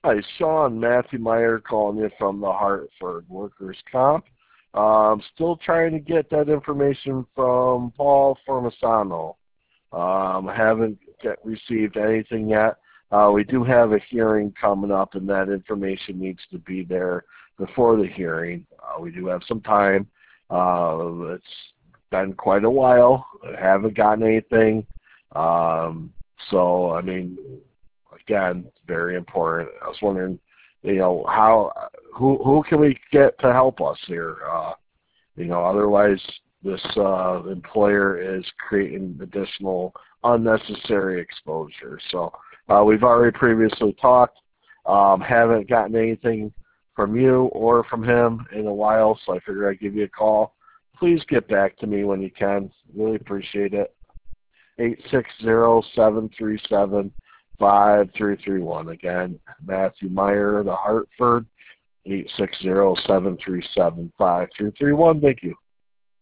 Hi, Sean. Matthew Meyer calling you from the Hartford Workers' Comp. Still trying to get that information from Paul Formisano. Haven't received anything yet. We do have a hearing coming up, and that information needs to be there before the hearing. We do have some time. It's been quite a while. I haven't gotten anything. So, I mean, again, it's very important. I was wondering, who can we get to help us here? Otherwise this employer is creating additional unnecessary exposure. So we've already previously talked. Haven't gotten anything from you or from him in a while, so I figured I'd give you a call. Please get back to me when you can. Really appreciate it. 860-737-5331. Again, Matthew Meyer, the Hartford, 860-737-5331. Thank you.